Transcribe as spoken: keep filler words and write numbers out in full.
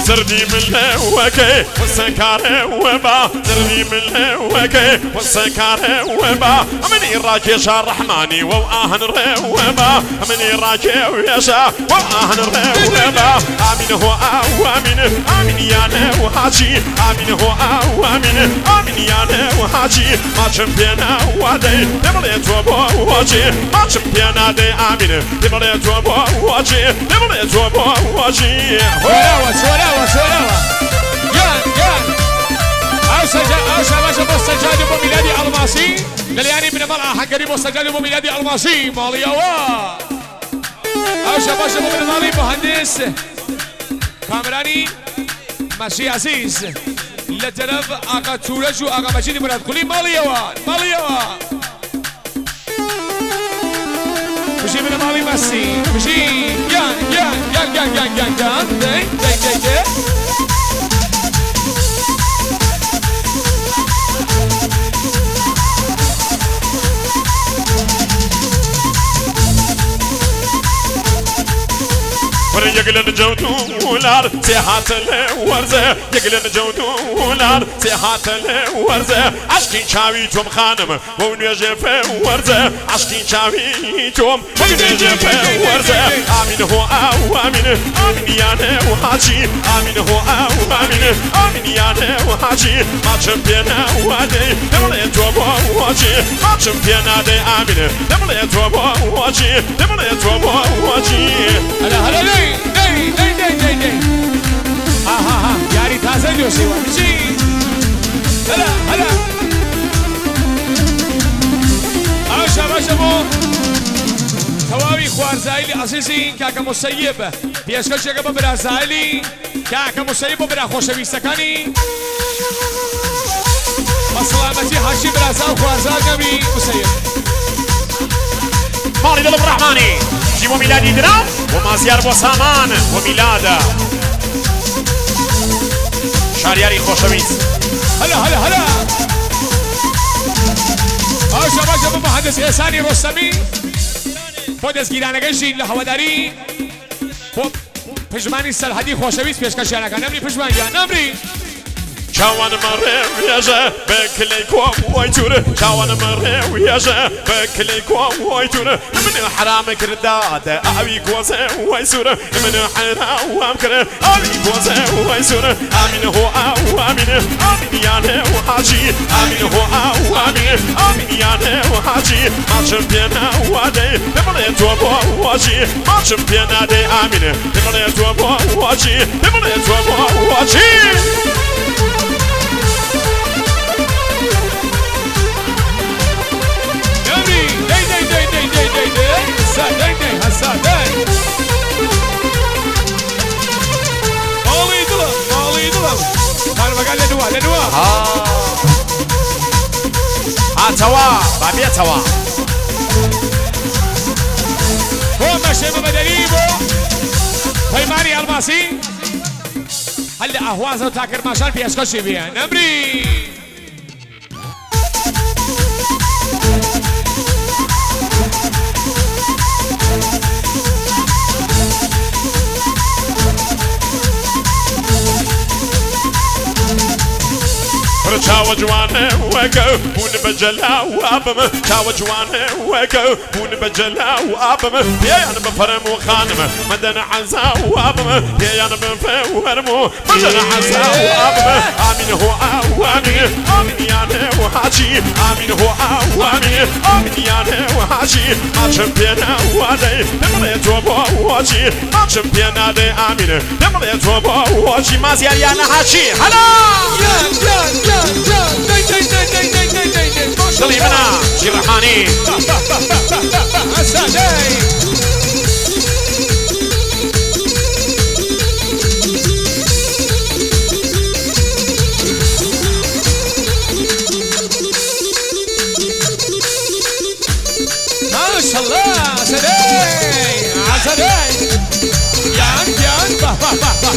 زردي من لوكي والسكارة وبا زردي من لوكي والسكارة وبا أمني راجي شار رحماني وآهن روبا أمني راجي ويشا وآهن روبا آمين هو آمين آمين يا نوحاجي آمين هو آمين آمين يا نوحاجي ما تشمبينا وادي دملي توبو واجي ما تشمبينا دي آمين دملي توبو واجي دملي توبو واجي سوراوا سوراوا سوراوا يان يان أو سجاد أو شباب مستجاد بميلادي الماسي للياني من المرأة حقري مستجاد بميلادي الماسي ماليوا أو شباب من المرأة مهندس كامراني ماشي عزيز لطرف آقا تورج و آقا مجید مراد قلی ماليوا ماليوا مشي من مالي ماسي مشي يان يان يان يان يان يان يان دي دي دي دي يقلن جودو ولار سيحات الورزة يقلن جودو ولار سيحات الورزة عشقين شاوي توم خانم ونجي في ورزة عشقين شاوي توم ونجي في ورزة آمين هو أو آمين آمين يا نوحاجي آمين هو أو آمين آمين يا نوحاجي ما تشمبينا وادي دملي توبو واجي ما تشمبينا دي آمين دملي توبو واجي دملي توبو واجي هلا هلا لي لي لي لي لي لي ها ها ها ياري تازه diyorsun مشي هلا هلا عاشا باشا مو تواوي خوارزايلي عزيزي كاكا مسيب بيشكل شكبا برازايلي كاكا مسيب برا خوشويستكاني بسلامتي حاشي برازا وخوارزاقمي مسيب مالي دلب الرحماني جيبو ميلادي درام ومازيار بو سامان وميلادا شارياري خوشويست هلا هلا هلا عاشا باشا مهندس إحساني رستمی با دستگیرانگی جین لحواداری با پشمانی سرحدی خوشویست پیشکش یانگان نمری پشمان یا نمری شاوان مرة وياجا بكلي كوا ويتور شاوان مرة وياجا بكلي كوا ويتور من الحرام كرداد أبي كوزا ويسور من الحرام كرد أبي كوزا ويسور آمين هو أو آمين آمين يا نوحاجي آمين هو أو آمين آمين يا نوحاجي ما تشمبينا وادي دملي توبو واجي ما تشمبينا دي آمين دملي توبو واجي دملي توبو واجي Sadey hasadey Mağlıydılar, mağlıydılar Hadi bakalım lenua, lenua Ha tawa, babiye tawa هو ماشي بمدريبه پیمانی الماسی هل اهواز و تاکر ماشان پیشکشی بیان نمری شاو جوانه وكو بون بجلا وابم شاو جوانه وكو بون بجلا وابم يا انا بفرم وخانم مدن عزا وابم يا انا بفرم مدن عزا وابم امين هو او امين امين يا نوحاجي امين هو او امين امين يا نوحاجي ما تشمبينا وادي دملي توبو واجي ما تشمبينا دي امين دملي توبو واجي ما زيار يا نحاشي هلا يان يان يان يان داي داي داي داي داي داي داي داي سليمنا جرحاني هسادي ما شاء الله سدي عسدي يان يان با با با